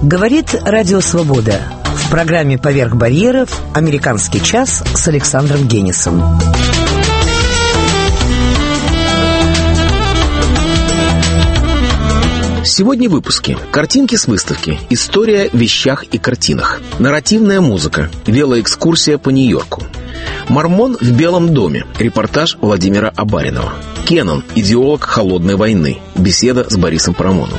Говорит Радио Свобода. В программе «Поверх барьеров» «Американский час» с Александром Генисом. Сегодня в выпуске. Картинки с выставки. История в вещах и картинах. Нарративная музыка. Велоэкскурсия по Нью-Йорку. Мормон в Белом доме. Репортаж Владимира Абаринова. Кеннон. Идеолог холодной войны. Беседа с Борисом Парамоновым.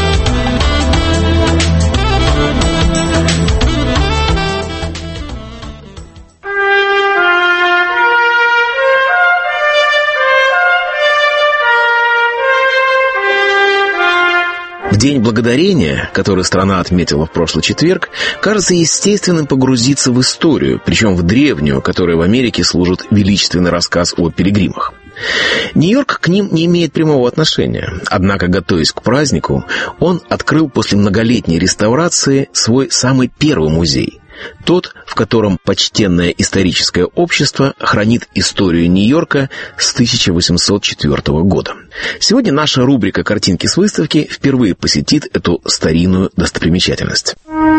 В День Благодарения, который страна отметила в прошлый четверг, кажется естественным погрузиться в историю, причем в древнюю, которая в Америке служит величественный рассказ о пилигримах. Нью-Йорк к ним не имеет прямого отношения, однако, готовясь к празднику, он открыл после многолетней реставрации свой самый первый музей. Тот, в котором почтенное историческое общество хранит историю Нью-Йорка с 1804 года. Сегодня наша рубрика «Картинки с выставки» впервые посетит эту старинную достопримечательность.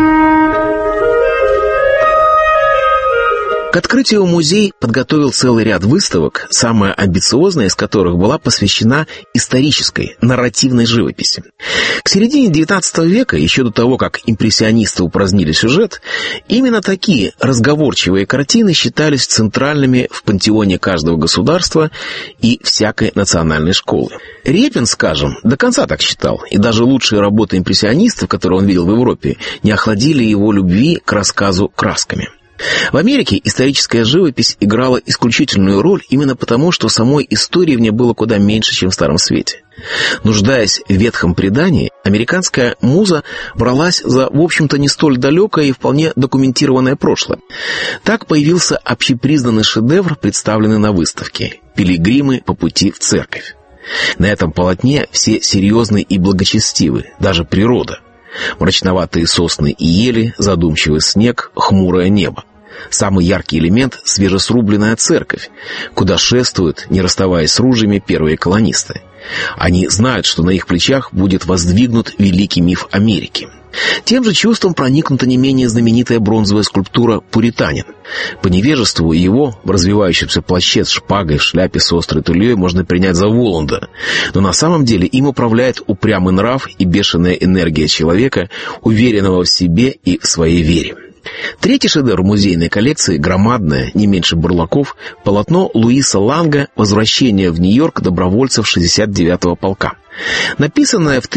К открытию музей подготовил целый ряд выставок, самая амбициозная из которых была посвящена исторической, нарративной живописи. К середине XIX века, еще до того, как импрессионисты упразднили сюжет, именно такие разговорчивые картины считались центральными в пантеоне каждого государства и всякой национальной школы. Репин, скажем, до конца так считал, и даже лучшие работы импрессионистов, которые он видел в Европе, не охладили его любви к рассказу красками. В Америке историческая живопись играла исключительную роль именно потому, что самой истории в ней было куда меньше, чем в Старом Свете. Нуждаясь в ветхом предании, американская муза бралась за, в общем-то, не столь далекое и вполне документированное прошлое. Так появился общепризнанный шедевр, представленный на выставке «Пилигримы по пути в церковь». На этом полотне все серьезны и благочестивы, даже природа. Мрачноватые сосны и ели, задумчивый снег, хмурое небо. Самый яркий элемент — свежесрубленная церковь, куда шествуют, не расставаясь с ружьями, первые колонисты. Они знают, что на их плечах будет воздвигнут великий миф Америки. Тем же чувством проникнута не менее знаменитая бронзовая скульптура «Пуританин». По невежеству его в развивающемся плаще с шпагой в шляпе с острой тульей можно принять за Воланда, но на самом деле им управляет упрямый нрав и бешеная энергия человека, уверенного в себе и в своей вере. Третий шедевр музейной коллекции — громадное, не меньше Бурлаков, полотно Луиса Ланга «Возвращение в Нью-Йорк добровольцев 69-го полка». Написанная в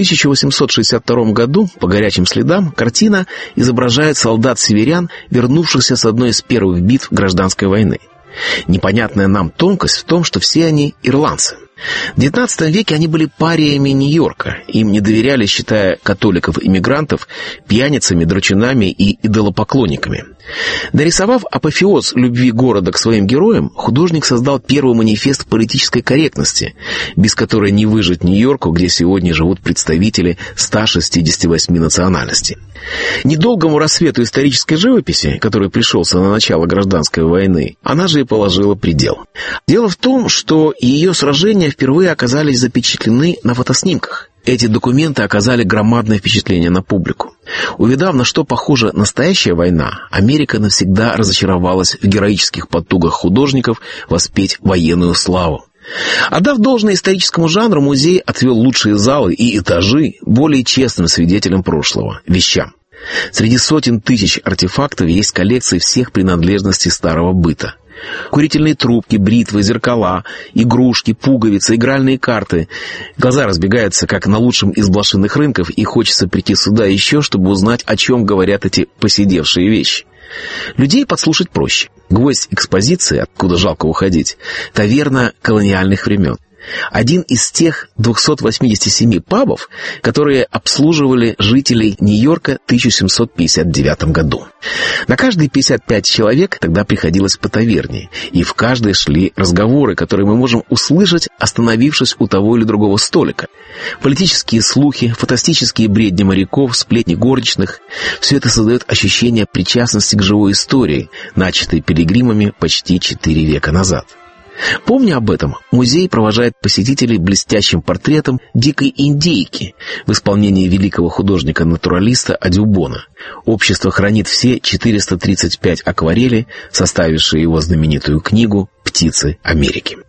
1862 году по горячим следам, картина изображает солдат-северян, вернувшихся с одной из первых битв гражданской войны. Непонятная нам тонкость в том, что все они ирландцы. В XIX веке они были париями Нью-Йорка. Им не доверяли, считая католиков-иммигрантов пьяницами, драчунами и идолопоклонниками. Нарисовав апофеоз любви города к своим героям, художник создал первый манифест политической корректности, без которой не выжить Нью-Йорку, где сегодня живут представители 168 национальностей. Недолгому рассвету исторической живописи, который пришелся на начало гражданской войны, она же и положила предел. Дело в том, что ее сражения впервые оказались запечатлены на фотоснимках. Эти документы оказали громадное впечатление на публику. Увидав, на что похожа настоящая война, Америка навсегда разочаровалась в героических потугах художников воспеть военную славу. Отдав должное историческому жанру, музей отвел лучшие залы и этажи более честным свидетелям прошлого – вещам. Среди сотен тысяч артефактов есть коллекции всех принадлежностей старого быта. Курительные трубки, бритвы, зеркала, игрушки, пуговицы, игральные карты. Глаза разбегаются, как на лучшем из блошиных рынков, и хочется прийти сюда еще, чтобы узнать, о чем говорят эти поседевшие вещи. Людей подслушать проще. Гвоздь экспозиции, откуда жалко уходить, таверна колониальных времен. Один из тех 287 пабов, которые обслуживали жителей Нью-Йорка в 1759 году. На каждые 55 человек тогда приходилось по таверне, и в каждой шли разговоры, которые мы можем услышать, остановившись у того или другого столика. Политические слухи, фантастические бредни моряков, сплетни горничных — все это создает ощущение причастности к живой истории, начатой пилигримами почти 4 века назад. Помня об этом, музей провожает посетителей блестящим портретом дикой индейки в исполнении великого художника-натуралиста Адюбона. Общество хранит все 435 акварелей, составившие его знаменитую книгу «Птицы Америки».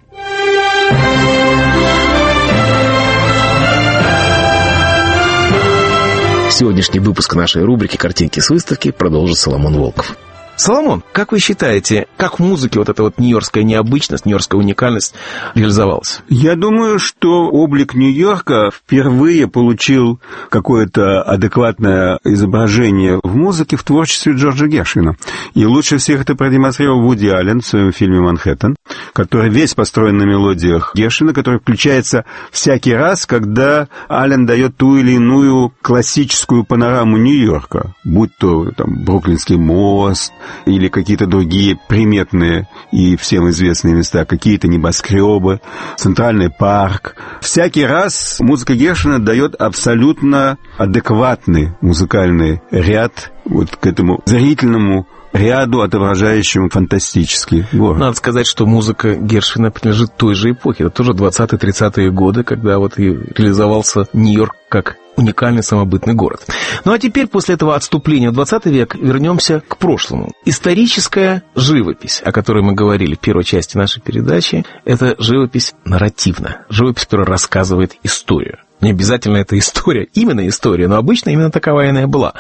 Сегодняшний выпуск нашей рубрики «Картинки с выставки» продолжит Соломон Волков. Соломон, как вы считаете, как в музыке вот эта вот нью-йоркская необычность, нью-йоркская уникальность реализовалась? Я думаю, что облик Нью-Йорка впервые получил какое-то адекватное изображение в музыке в творчестве Джорджа Гершвина. И лучше всех это продемонстрировал Вуди Аллен в своем фильме «Манхэттен», который весь построен на мелодиях Гершвина, который включается всякий раз, когда Аллен дает ту или иную классическую панораму Нью-Йорка, будь то там Бруклинский мост, или какие-то другие приметные и всем известные места, какие-то небоскребы, Центральный парк. Всякий раз музыка Гершвина дает абсолютно адекватный музыкальный ряд вот к этому зрительному ряду, отображающему фантастический город. Надо сказать, что музыка Гершвина принадлежит той же эпохе. Это тоже 20-30-е годы, когда вот и реализовался Нью-Йорк как уникальный самобытный город. Ну а теперь, после этого отступления в 20 век, вернемся к прошлому. Историческая живопись, о которой мы говорили в первой части нашей передачи, это живопись нарративная, живопись, которая рассказывает историю. Не обязательно это история, именно история, но обычно именно таковая она и была.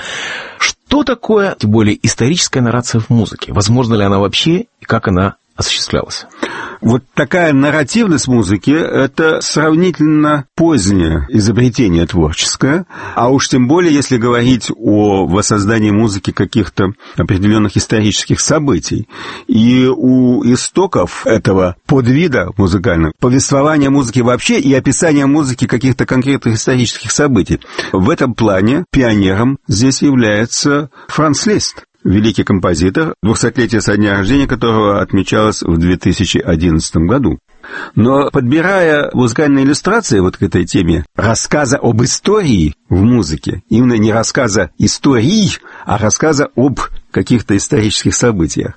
Что такое, тем более, историческая наррация в музыке? Возможно ли она вообще и как она осуществлялась? Вот такая нарративность музыки – это сравнительно позднее изобретение творческое, а уж тем более, если говорить о воссоздании музыки каких-то определенных исторических событий. И у истоков этого подвида музыкального, повествования музыки вообще и описания музыки каких-то конкретных исторических событий, в этом плане пионером здесь является Франц Лист. Великий композитор, 200-летие со дня рождения которого отмечалось в 2011 году. Но подбирая музыкальные иллюстрации вот к этой теме рассказа об истории в музыке, именно не рассказа историй, а рассказа об каких-то исторических событиях,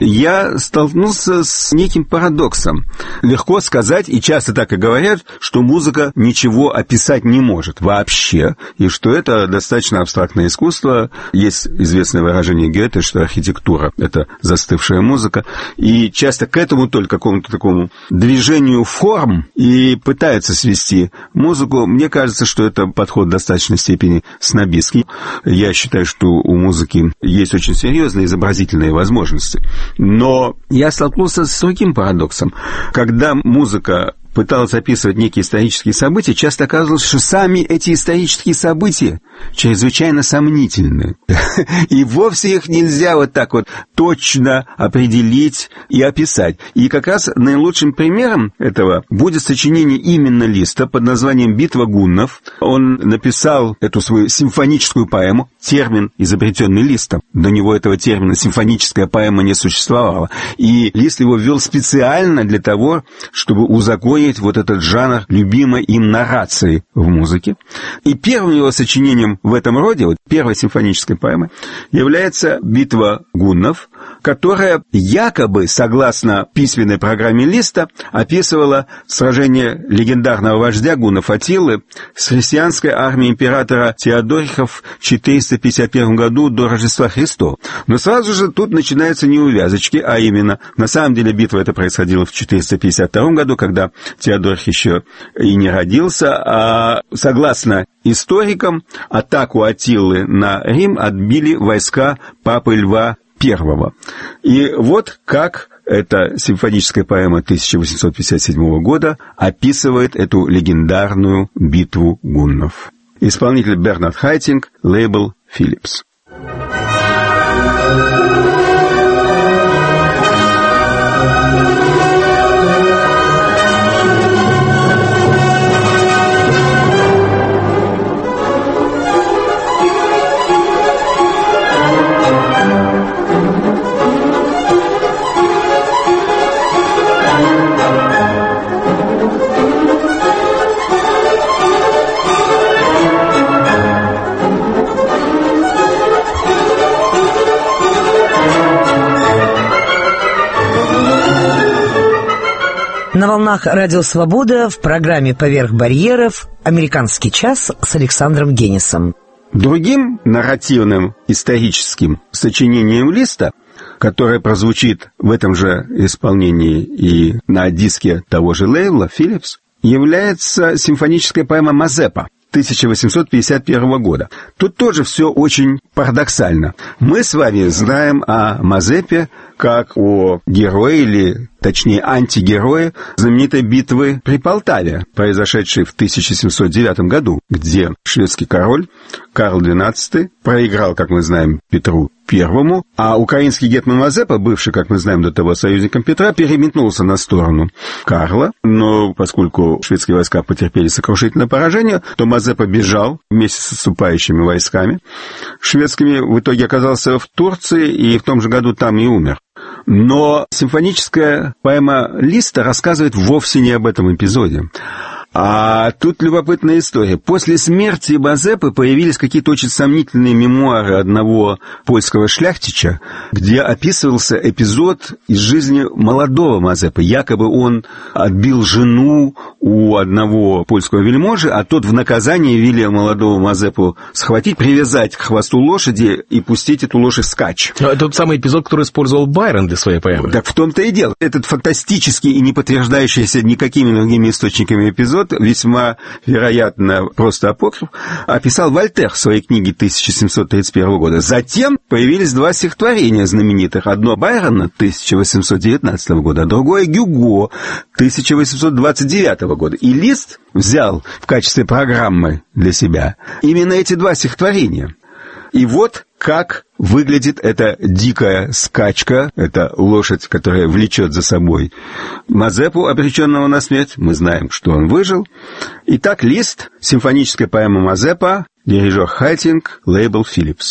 я столкнулся с неким парадоксом. Легко сказать, и часто так и говорят, что музыка ничего описать не может вообще, и что это достаточно абстрактное искусство. Есть известное выражение Гёте, что архитектура — это застывшая музыка, и часто к этому только какому-то такому движению форм и пытаются свести музыку. Мне кажется, что это подход в достаточной степени снобистский. Я считаю, что у музыки есть очень серьезные изобразительные возможности. Но я столкнулся с другим парадоксом. Когда музыка пыталась описывать некие исторические события, часто оказывалось, что сами эти исторические события чрезвычайно сомнительны. И вовсе их нельзя вот так вот точно определить и описать. И как раз наилучшим примером этого будет сочинение именно Листа под названием «Битва гуннов». Он написал эту свою симфоническую поэму, термин, изобретенный Листом. До него этого термина «симфоническая поэма» не существовало. И Лист его ввел специально для того, чтобы узаконить вот этот жанр любимой им наррации в музыке. И первым его сочинением в этом роде, вот первой симфонической поэмы, является «Битва гуннов», которая якобы, согласно письменной программе Листа, описывала сражение легендарного вождя гуннов Аттилы с христианской армией императора Теодориха в 451 году до Рождества Христова. Но сразу же тут начинаются неувязочки, а именно, на самом деле битва эта происходила в 452 году, когда Теодорих еще и не родился, а согласно историкам, атаку Аттилы на Рим отбили войска папы Льва I. И вот как эта симфоническая поэма 1857 года описывает эту легендарную битву гуннов. Исполнитель Бернард Хайтинг, лейбл Philips. На волнах Радио Свобода в программе «Поверх барьеров» «Американский час» с Александром Генисом. Другим нарративным историческим сочинением Листа, которое прозвучит в этом же исполнении и на диске того же лейбла «Philips», является симфоническая поэма «Мазепа» 1851 года. Тут тоже все очень парадоксально. Мы с вами знаем о Мазепе как о герое, или точнее антигерое знаменитой битвы при Полтаве, произошедшей в 1709 году, где шведский король Карл XII проиграл, как мы знаем, Петру I, а украинский гетман Мазепа, бывший, как мы знаем, до того союзником Петра, переметнулся на сторону Карла, но поскольку шведские войска потерпели сокрушительное поражение, то Мазепа бежал вместе с отступающими войсками шведскими, в итоге оказался в Турции и в том же году там и умер. Но симфоническая поэма Листа рассказывает вовсе не об этом эпизоде. А тут любопытная история. После смерти Мазепы появились какие-то очень сомнительные мемуары одного польского шляхтича, где описывался эпизод из жизни молодого Мазепы. Якобы он отбил жену у одного польского вельможи, а тот в наказание велел молодого Мазепу схватить, привязать к хвосту лошади и пустить эту лошадь вскачь. Это тот самый эпизод, который использовал Байрон для своей поэмы. Так в том-то и дело. Этот фантастический и не подтверждающийся никакими другими источниками эпизод, весьма вероятно просто апокриф, описал Вольтер в своей книге 1731 года. Затем появились два стихотворения знаменитых. Одно Байрона 1819 года, а другое Гюго 1829 года. И Лист взял в качестве программы для себя именно эти два стихотворения. И вот как выглядит эта дикая скачка, эта лошадь, которая влечет за собой Мазепу, обреченного на смерть. Мы знаем, что он выжил. Итак, Лист, симфоническая поэма Мазепа, дирижер Хайтинг, лейбл Philips.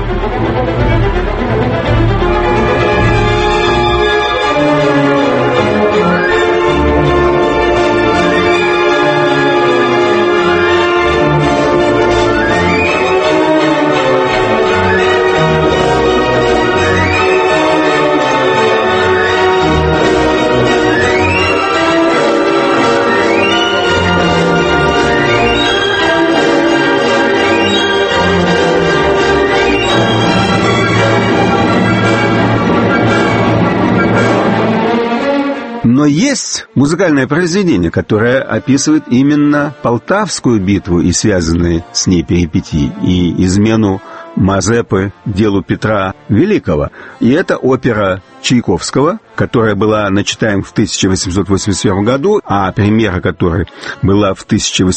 Но есть музыкальное произведение, которое описывает именно Полтавскую битву и связанные с ней перипетии, и измену Мазепы делу Петра Великого. И это опера Чайковского, которая была начата в 1881 году, а премьера которой была в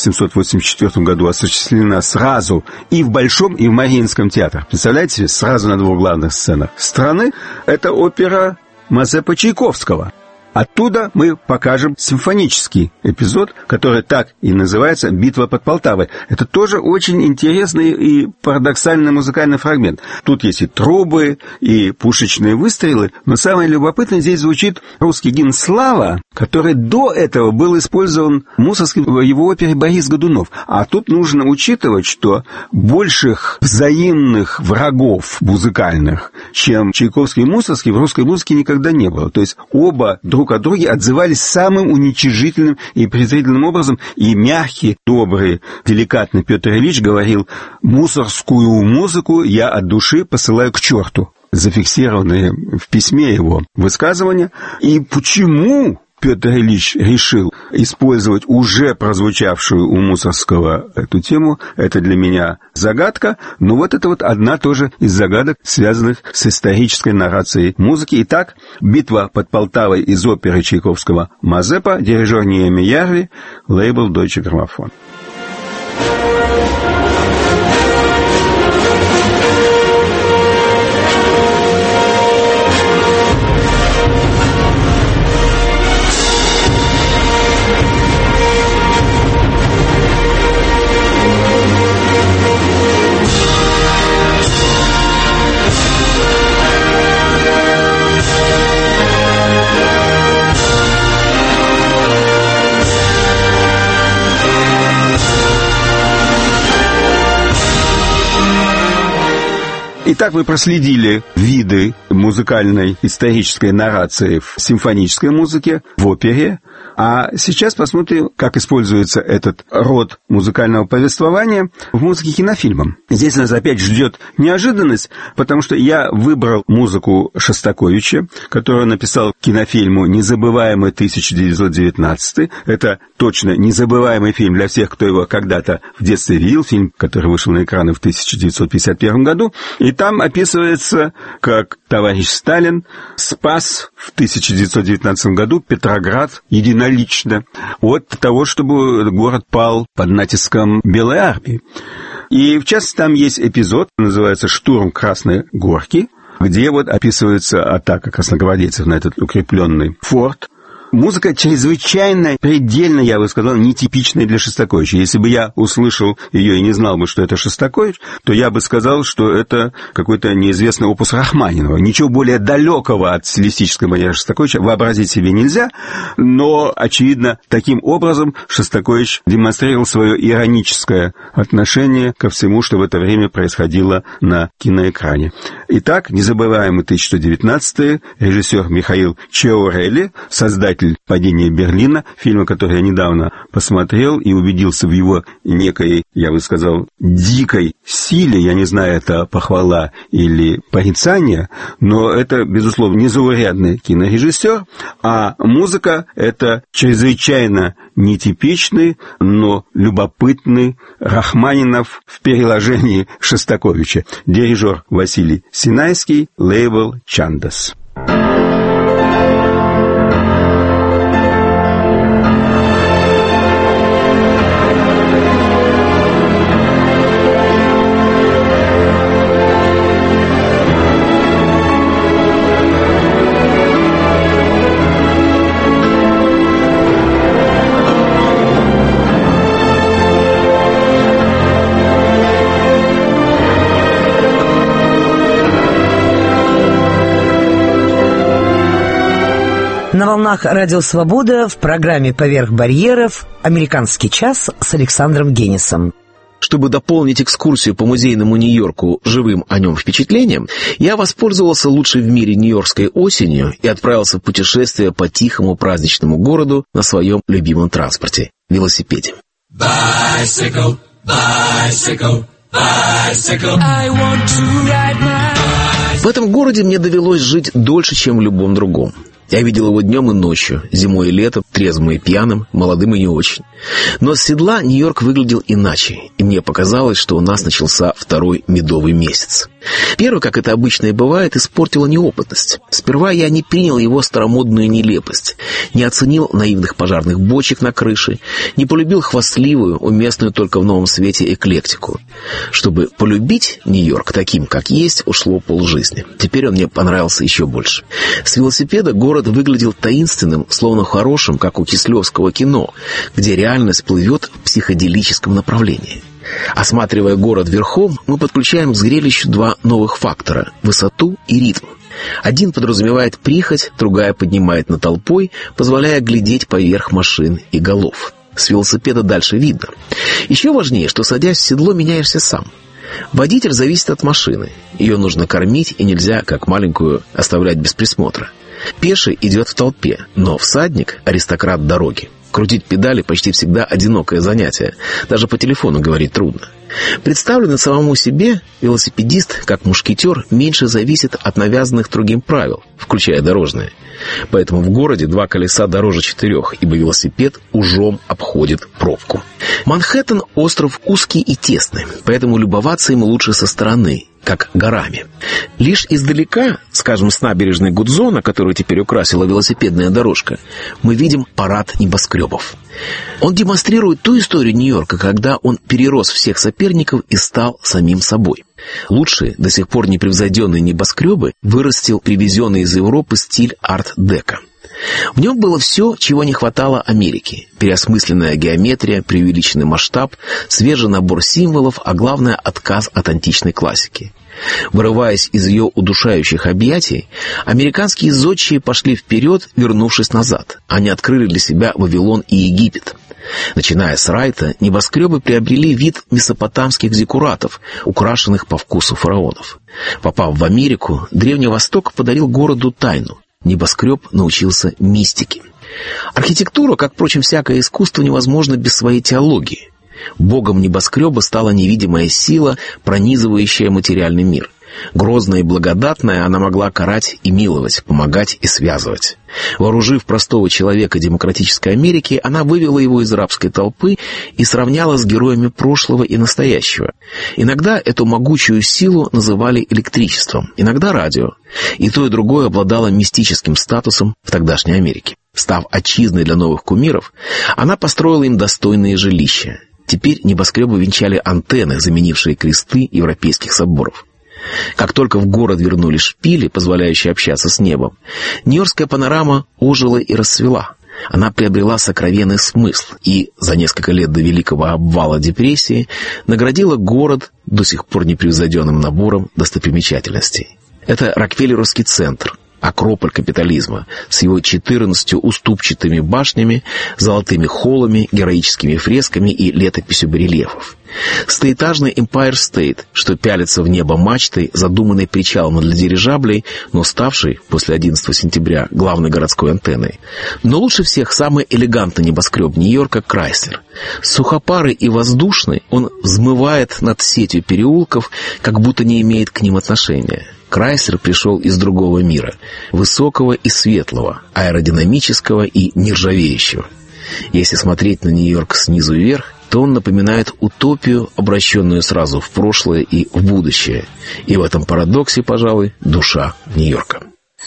1884 году осуществлена сразу и в Большом, и в Мариинском театрах. Представляете себе, сразу на двух главных сценах страны. Это опера Мазепы Чайковского. Оттуда мы покажем симфонический эпизод, который так и называется «Битва под Полтавой». Это тоже очень интересный и парадоксальный музыкальный фрагмент. Тут есть и трубы, и пушечные выстрелы, но самое любопытное, здесь звучит русский гимн «Слава», который до этого был использован Мусорским в его опере «Борис Годунов». А тут нужно учитывать, что больших взаимных врагов музыкальных, чем Чайковский и Мусорский, в русской музыке никогда не было. То есть оба друг от друга отзывались самым уничижительным и презрительным образом, и мягкий, добрый, деликатный Петр Ильич говорил: «Мусорскую музыку я от души посылаю к черту». Зафиксированные в письме его высказывания. И почему Петр Ильич решил использовать уже прозвучавшую у Мусорского эту тему, это для меня загадка, но вот это вот одна тоже из загадок, связанных с исторической наррацией музыки. Итак, «Битва под Полтавой» из оперы Чайковского «Мазепа», дирижер Нееми Ярви, лейбл Deutsche Grammophon. Итак, вы проследили виды музыкальной исторической наррации в симфонической музыке, в опере, А сейчас посмотрим, как используется этот род музыкального повествования в музыке кинофильмам. Здесь нас опять ждет неожиданность, потому что я выбрал музыку Шостаковича, которую написал к кинофильму «Незабываемый 1919». Это точно незабываемый фильм для всех, кто его когда-то в детстве видел, фильм, который вышел на экраны в 1951 году. И там описывается, как товарищ Сталин спас в 1919 году Петроград единолично от того, чтобы город пал под натиском Белой армии. И, в частности, там есть эпизод, называется «Штурм Красной Горки», где вот описывается атака красногвардейцев на этот укрепленный форт. Музыка чрезвычайно, предельно, я бы сказал, нетипичная для Шостаковича. Если бы я услышал ее и не знал бы, что это Шостакович, то я бы сказал, что это какой-то неизвестный опус Рахманинова. Ничего более далекого от стилистической манеры Шостаковича вообразить себе нельзя, но, очевидно, таким образом Шостакович демонстрировал свое ироническое отношение ко всему, что в это время происходило на киноэкране. Итак, «Незабываемый 1919», режиссер Михаил Чиорелли, создатель «Падение Берлина», фильма, который я недавно посмотрел и убедился в его некой, я бы сказал, дикой силе. Я не знаю, это похвала или порицание, но это, безусловно, незаурядный кинорежиссер, а музыка — это чрезвычайно нетипичный, но любопытный Рахманинов в переложении Шостаковича. Дирижер Василий Синайский, лейбл «Чандас». На волнах «Радио Свобода» в программе «Поверх барьеров» «Американский час» с Александром Генисом. Чтобы дополнить экскурсию по музейному Нью-Йорку живым о нем впечатлением, я воспользовался лучшей в мире нью-йоркской осенью и отправился в путешествие по тихому праздничному городу на своем любимом транспорте – велосипеде. Bicycle, bicycle, bicycle. I want to ride my bicycle. В этом городе мне довелось жить дольше, чем в любом другом. Я видел его днем и ночью, зимой и летом, трезвым и пьяным, молодым и не очень. Но с седла Нью-Йорк выглядел иначе, и мне показалось, что у нас начался второй медовый месяц. Первый, как это обычно и бывает, испортила неопытность. Сперва я не принял его старомодную нелепость, не оценил наивных пожарных бочек на крыше, не полюбил хвастливую, уместную только в новом свете эклектику. Чтобы полюбить Нью-Йорк таким, как есть, ушло полжизни. Теперь он мне понравился еще больше. С велосипеда город выглядел таинственным, словно хорошим, как у кислевского кино, где реальность плывет в психоделическом направлении. Осматривая город верхом, мы подключаем к зрелищу два новых фактора – высоту и ритм. Один подразумевает прихоть, другая поднимает над толпой, позволяя глядеть поверх машин и голов. С велосипеда дальше видно. Еще важнее, что, садясь в седло, меняешься сам. Водитель зависит от машины. Ее нужно кормить, и нельзя, как маленькую, оставлять без присмотра. Пеший идет в толпе, но всадник – аристократ дороги. Крутить педали почти всегда одинокое занятие. Даже по телефону говорить трудно. Представленный самому себе, велосипедист, как мушкетер, меньше зависит от навязанных другим правил, включая дорожные. Поэтому в городе два колеса дороже 4, ибо велосипед ужом обходит пробку. Манхэттен – остров узкий и тесный, поэтому любоваться им лучше со стороны, как горами. Лишь издалека, скажем, с набережной Гудзона, которую теперь украсила велосипедная дорожка, мы видим парад небоскребов. Он демонстрирует ту историю Нью-Йорка, когда он перерос всех соперников и стал самим собой. Лучшие, до сих пор непревзойденные небоскребы вырастил привезенный из Европы стиль арт-деко. В нем было все, чего не хватало Америке. Переосмысленная геометрия, преувеличенный масштаб, свежий набор символов, а главное – отказ от античной классики. Вырываясь из ее удушающих объятий, американские зодчие пошли вперед, вернувшись назад. Они открыли для себя Вавилон и Египет. Начиная с Райта, небоскребы приобрели вид месопотамских зиккуратов, украшенных по вкусу фараонов. Попав в Америку, Древний Восток подарил городу тайну. Небоскреб научился мистике. Архитектура, как, впрочем, всякое искусство, невозможна без своей теологии. Богом небоскреба стала невидимая сила, пронизывающая материальный мир. Грозная и благодатная, она могла карать и миловать, помогать и связывать. Вооружив простого человека демократической Америки, она вывела его из рабской толпы и сравняла с героями прошлого и настоящего. Иногда эту могучую силу называли электричеством, иногда радио. И то, и другое обладало мистическим статусом в тогдашней Америке. Став отчизной для новых кумиров, она построила им достойные жилища. Теперь небоскребы венчали антенны, заменившие кресты европейских соборов. Как только в город вернули шпили, позволяющие общаться с небом, нью-йоркская панорама ожила и расцвела. Она приобрела сокровенный смысл и за несколько лет до великого обвала депрессии наградила город до сих пор непревзойденным набором достопримечательностей. Это Рокфеллеровский центр, акрополь капитализма, с его 14 уступчатыми башнями, золотыми холлами, героическими фресками и летописью барельефов. Стоэтажный Empire State, что пялится в небо мачтой, задуманный причалом для дирижаблей, но ставший после 11 сентября главной городской антенной. Но лучше всех самый элегантный небоскреб Нью-Йорка — Крайслер. Сухопарый и воздушный, он взмывает над сетью переулков, как будто не имеет к ним отношения. Крайслер пришел из другого мира, высокого и светлого, аэродинамического и нержавеющего. Если смотреть на Нью-Йорк снизу вверх, то он напоминает утопию, обращенную сразу в прошлое и в будущее. И в этом парадоксе, пожалуй, душа Нью-Йорка.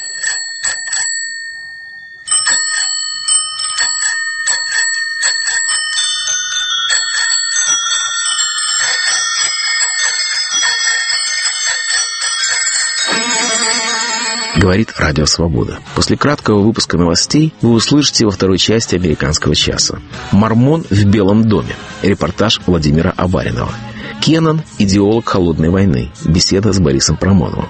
Говорит Радио Свобода. После краткого выпуска новостей вы услышите во второй части «Американского часа». «Мормон в Белом доме». Репортаж Владимира Абаринова. Кеннон – идеолог холодной войны. Беседа с Борисом Парамоновым.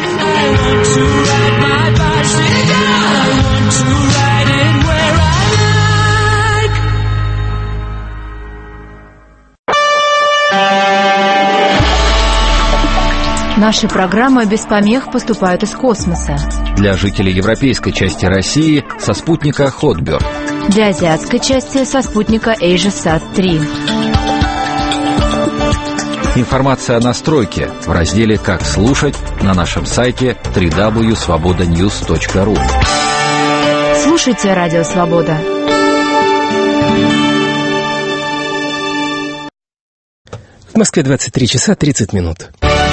Наши программы без помех поступают из космоса. Для жителей европейской части России со спутника Hotbird. Для азиатской части со спутника AsiaSat-3. Информация о настройке в разделе «Как слушать» на нашем сайте www.svobodanews.ru. Слушайте Радио Свобода. В Москве 23 часа 30 минут.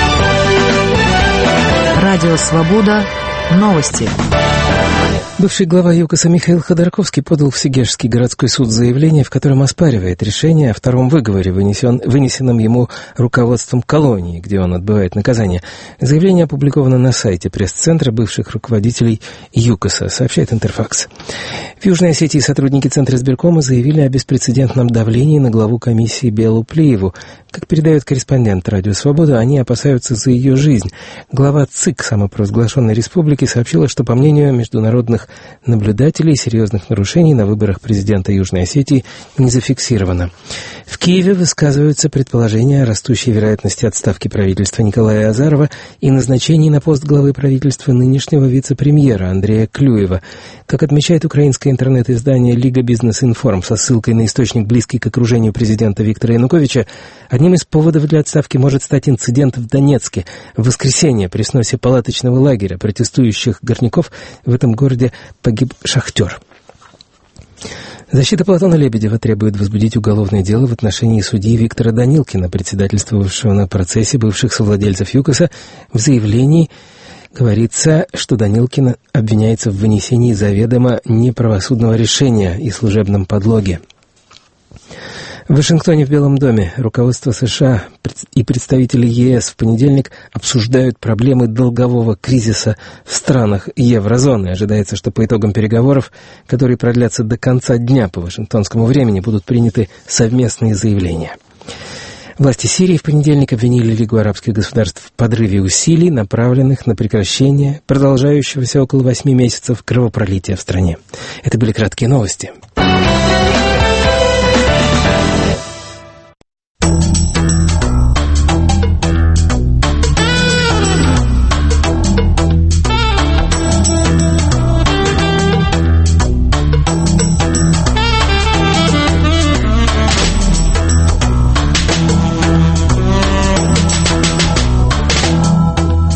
Радио «Свобода». Новости. Бывший глава ЮКОСа Михаил Ходорковский подал в Сегежский городской суд заявление, в котором оспаривает решение о втором выговоре, вынесенном ему руководством колонии, где он отбывает наказание. Заявление опубликовано на сайте пресс-центра бывших руководителей ЮКОСа, сообщает Интерфакс. В Южной Осетии сотрудники Центра избиркома заявили о беспрецедентном давлении на главу комиссии Беллу Плееву. Как передает корреспондент Радио Свобода, они опасаются за ее жизнь. Глава ЦИК самопровозглашенной республики сообщила, что, по мнению международных наблюдателей, серьезных нарушений на выборах президента Южной Осетии не зафиксировано. В Киеве высказываются предположения о растущей вероятности отставки правительства Николая Азарова и назначении на пост главы правительства нынешнего вице-премьера Андрея Клюева. Как отмечает украинское интернет-издание «Лига Бизнес-Информ» со ссылкой на источник, близкий к окружению президента Виктора Януковича, одним из поводов для отставки может стать инцидент в Донецке. В воскресенье при сносе палаточного лагеря протестующих горняков в этом городе погиб шахтер. Защита Платона Лебедева требует возбудить уголовное дело в отношении судьи Виктора Данилкина, председательствовавшего на процессе бывших совладельцев ЮКОСа. В заявлении говорится, что Данилкин обвиняется в вынесении заведомо неправосудного решения и служебном подлоге. В Вашингтоне в Белом доме руководство США и представители ЕС в понедельник обсуждают проблемы долгового кризиса в странах еврозоны. Ожидается, что по итогам переговоров, которые продлятся до конца дня по вашингтонскому времени, будут приняты совместные заявления. Власти Сирии в понедельник обвинили Лигу арабских государств в подрыве усилий, направленных на прекращение продолжающегося около 8 месяцев кровопролития в стране. Это были краткие новости.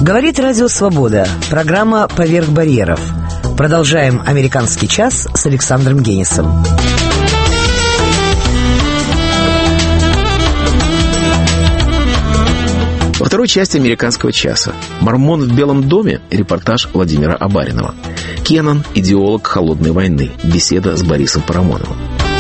Говорит Радио Свобода. Программа «Поверх барьеров». Продолжаем «Американский час» с Александром Генисом. Во второй части «Американского часа» «Мормон в Белом доме» репортаж Владимира Абаринова. Кеннон – идеолог холодной войны. Беседа с Борисом Парамоновым.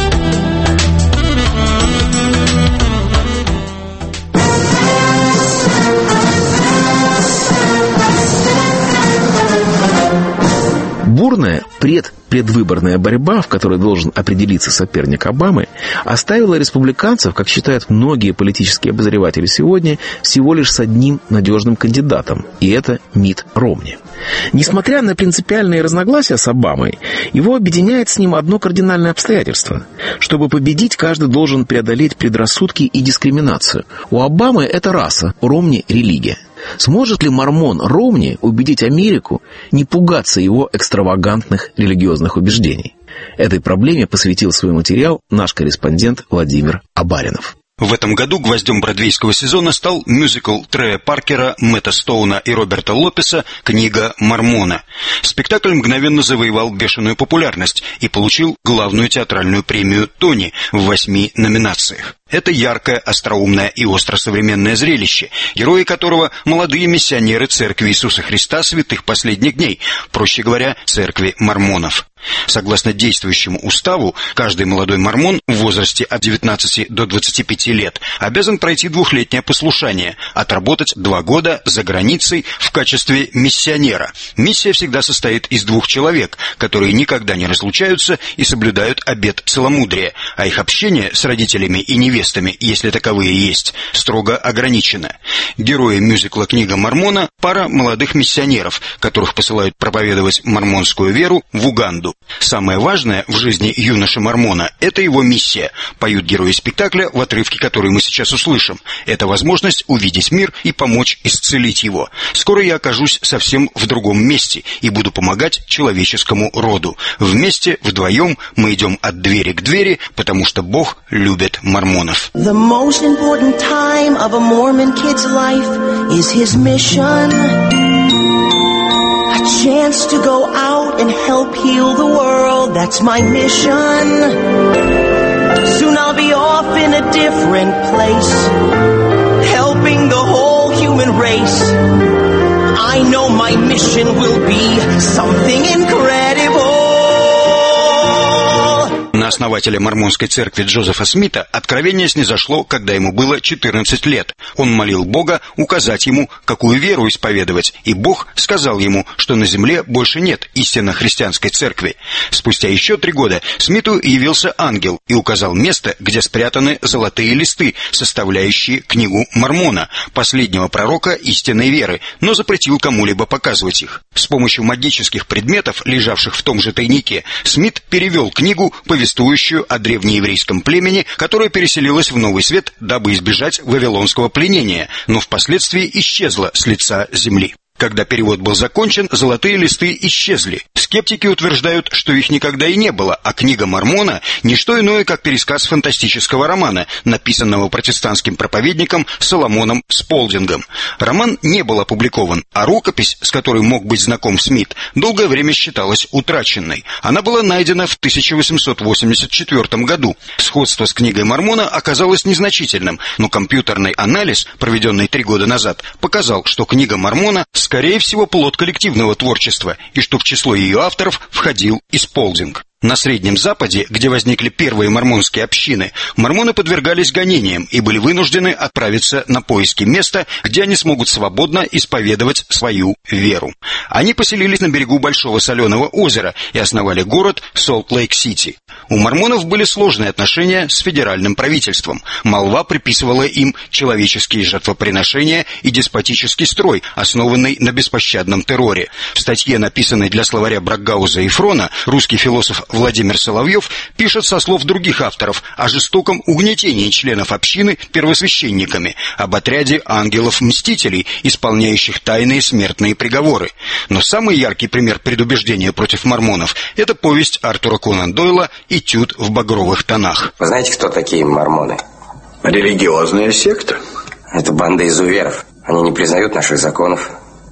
Бурная предвыборная борьба, в которой должен определиться соперник Обамы, оставила республиканцев, как считают многие политические обозреватели сегодня, всего лишь с одним надежным кандидатом, и это Митт Ромни. Несмотря на принципиальные разногласия с Обамой, его объединяет с ним одно кардинальное обстоятельство. Чтобы победить, каждый должен преодолеть предрассудки и дискриминацию. У Обамы это раса, у Ромни – религия. Сможет ли мормон Ромни убедить Америку не пугаться его экстравагантных религиозных убеждений? Этой проблеме посвятил свой материал наш корреспондент Владимир Абаринов. В этом году гвоздем бродвейского сезона стал мюзикл Трея Паркера, Мэтта Стоуна и Роберта Лопеса «Книга Мормона». Спектакль мгновенно завоевал бешеную популярность и получил главную театральную премию «Тони» в 8 номинациях. Это яркое, остроумное и остросовременное зрелище, герои которого – молодые миссионеры Церкви Иисуса Христа святых последних дней, проще говоря, Церкви мормонов. Согласно действующему уставу, каждый молодой мормон в возрасте от 19 до 25 лет обязан пройти 2-летнее послушание, отработать 2 года за границей в качестве миссионера. Миссия всегда состоит из 2 человек, которые никогда не разлучаются и соблюдают обет целомудрия, а их общение с родителями и невестами, если таковые есть, строго ограничено. Герои мюзикла «Книга Мормона» – пара молодых миссионеров, которых посылают проповедовать мормонскую веру в Уганду. Самое важное в жизни юноши-мормона – это его миссия, поют герои спектакля в отрывке, который мы сейчас услышим. Это возможность увидеть мир и помочь исцелить его. Скоро я окажусь совсем в другом месте и буду помогать человеческому роду. Вместе, вдвоем мы идем от двери к двери, потому что Бог любит мормонов. The most important time of a Mormon kid's life is his mission. A chance to go out and help heal the world, that's my mission. Soon I'll be off in a different place, helping the whole human race. I know my mission will be something incredible. На основателя мормонской церкви Джозефа Смита откровение снизошло, когда ему было 14 лет. Он молил Бога указать ему, какую веру исповедовать, и Бог сказал ему, что на земле больше нет истинно христианской церкви. Спустя еще 3 года Смиту явился ангел и указал место, где спрятаны золотые листы, составляющие книгу Мормона, последнего пророка истинной веры, но запретил кому-либо показывать их. С помощью магических предметов, лежавших в том же тайнике, Смит перевел книгу, повествующую о древнееврейском племени, которое переселилось в Новый Свет, дабы избежать вавилонского пленения, но впоследствии исчезло с лица земли. Когда перевод был закончен, золотые листы исчезли. Скептики утверждают, что их никогда и не было, а книга Мормона – не что иное, как пересказ фантастического романа, написанного протестантским проповедником Соломоном Сполдингом. Роман не был опубликован, а рукопись, с которой мог быть знаком Смит, долгое время считалась утраченной. Она была найдена в 1884 году. Сходство с книгой Мормона оказалось незначительным, но компьютерный анализ, проведенный 3 года назад, показал, что книга Мормона скорее всего, плод коллективного творчества, и что в число ее авторов входил и Сполдинг. На Среднем Западе, где возникли первые мормонские общины, мормоны подвергались гонениям и были вынуждены отправиться на поиски места, где они смогут свободно исповедовать свою веру. Они поселились на берегу Большого Соленого озера и основали город Солт-Лейк-Сити. У мормонов были сложные отношения с федеральным правительством. Молва приписывала им человеческие жертвоприношения и деспотический строй, основанный на беспощадном терроре. В статье, написанной для словаря Брагауза и Фрона, русский философ Владимир Соловьев пишет со слов других авторов о жестоком угнетении членов общины первосвященниками, об отряде ангелов-мстителей, исполняющих тайные смертные приговоры. Но самый яркий пример предубеждения против мормонов – это повесть Артура Конан Дойла «Этюд в багровых тонах». Вы знаете, кто такие мормоны? Религиозная секта. Это банда изуверов. Они не признают наших законов,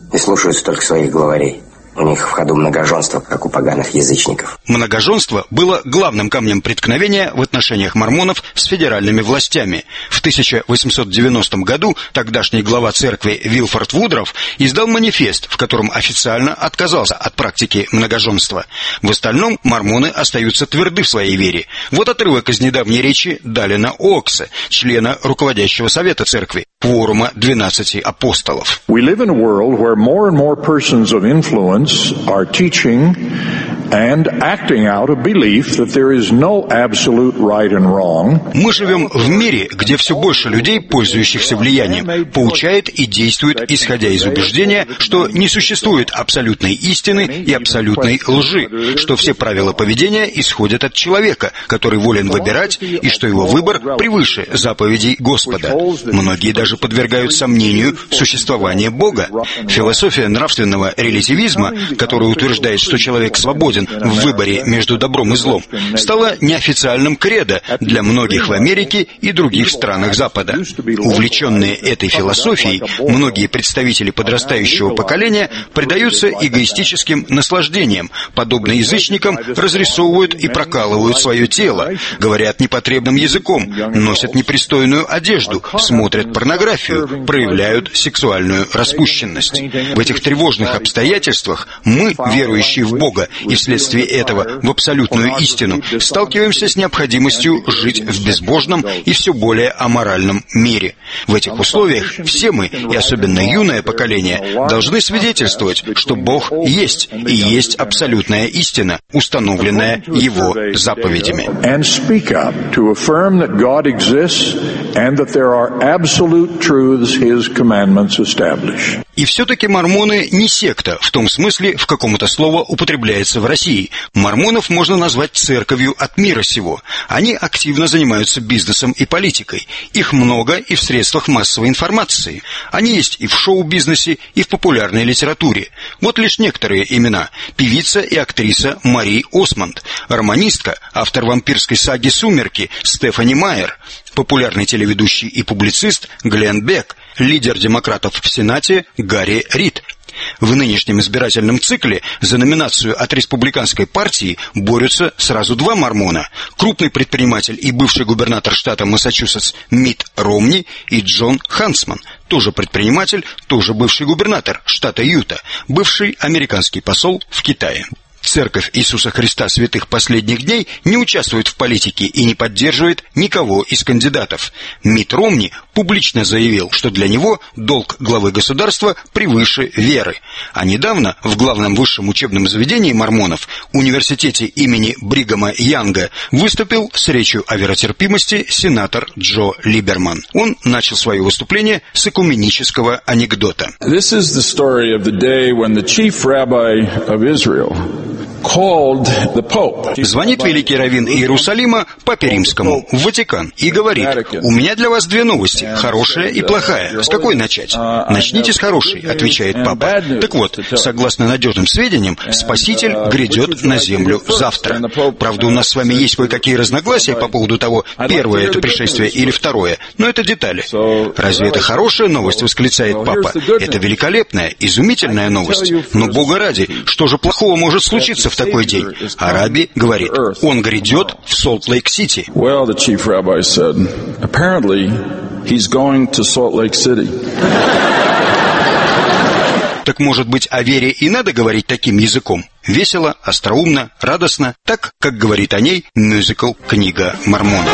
и слушаются только своих главарей. У них в ходу многоженство, как у поганых язычников. Многоженство было главным камнем преткновения в отношениях мормонов с федеральными властями. В 1890 году тогдашний глава церкви Вилфорд Вудроф издал манифест, в котором официально отказался от практики многоженства. В остальном мормоны остаются тверды в своей вере. Вот отрывок из недавней речи Далина Оакса, члена руководящего совета церкви, кворума 12 апостолов. We live in a world where more and more persons of influence are teaching and acting out a belief that there is no absolute right and wrong. Мы живем в мире, где все больше людей, пользующихся влиянием, поучает и действует, исходя из убеждения, что не существует абсолютной истины и абсолютной лжи, что все правила поведения исходят от человека, который волен выбирать, и что его выбор превыше заповедей Господа. Многие даже подвергают сомнению существование Бога. Философия нравственного релятивизма, которая утверждает, что человек свободен в выборе между добром и злом, стала неофициальным кредо для многих в Америке и других странах Запада. Увлеченные этой философией, многие представители подрастающего поколения предаются эгоистическим наслаждениям, подобно язычникам разрисовывают и прокалывают свое тело, говорят непотребным языком, носят непристойную одежду, смотрят порнографию, проявляют сексуальную распущенность. В этих тревожных обстоятельствах мы, верующие в Бога и вследствие этого в абсолютную истину, сталкиваемся с необходимостью жить в безбожном и все более аморальном мире. В этих условиях все мы, и особенно юное поколение, должны свидетельствовать, что Бог есть, и есть абсолютная истина, установленная Его заповедями. И все-таки мормоны не секта, в том смысле, в каком это слово употребляется в России. Мормонов можно назвать церковью от мира сего. Они активно занимаются бизнесом и политикой. Их много и в средствах массовой информации. Они есть и в шоу-бизнесе, и в популярной литературе. Вот лишь некоторые имена. Певица и актриса Мари Осмонд, романистка, автор вампирской саги «Сумерки» Стефани Майер, популярный телеведущий и публицист Глен Бек, лидер демократов в Сенате Гарри Рид. В нынешнем избирательном цикле за номинацию от республиканской партии борются сразу два мормона: крупный предприниматель и бывший губернатор штата Массачусетс Митт Ромни и Джон Хансман, тоже предприниматель, тоже бывший губернатор штата Юта, бывший американский посол в Китае. Церковь Иисуса Христа Святых Последних Дней не участвует в политике и не поддерживает никого из кандидатов. Митт Ромни публично заявил, что для него долг главы государства превыше веры. А недавно в главном высшем учебном заведении мормонов, университете имени Бригама Янга, выступил с речью о веротерпимости сенатор Джо Либерман. Он начал свое выступление с экуменического анекдота. This is the story of the day when the chief rabbi of Israel Звонит великий раввин Иерусалима Папе Римскому в Ватикан и говорит: «У меня для вас две новости, хорошая и плохая. С какой начать?» «Начните с хорошей», отвечает Папа. Так вот, согласно надежным сведениям, Спаситель грядет на землю завтра. Правда, у нас с вами есть кое-какие разногласия по поводу того, первое это пришествие или второе, но это детали. «Разве это хорошая новость?» восклицает Папа. «Это великолепная, изумительная новость. Но, Бога ради, что же плохого может случиться в такой день?» А Рабби говорит: «Он грядет в Солт-Лейк-Сити». Well, the chief rabbi said, apparently he's going to Salt Lake City. Так, может быть, о вере и надо говорить таким языком? Весело, остроумно, радостно, так, как говорит о ней мюзикл «Книга Мормона».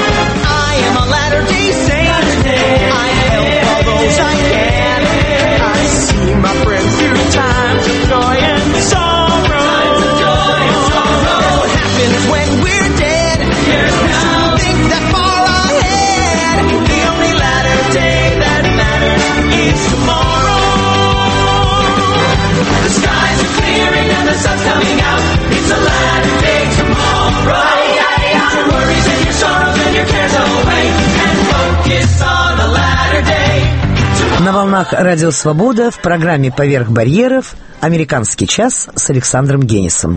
На волнах Радио Свобода в программе «Поверх барьеров» «Американский час» с Александром Генисом.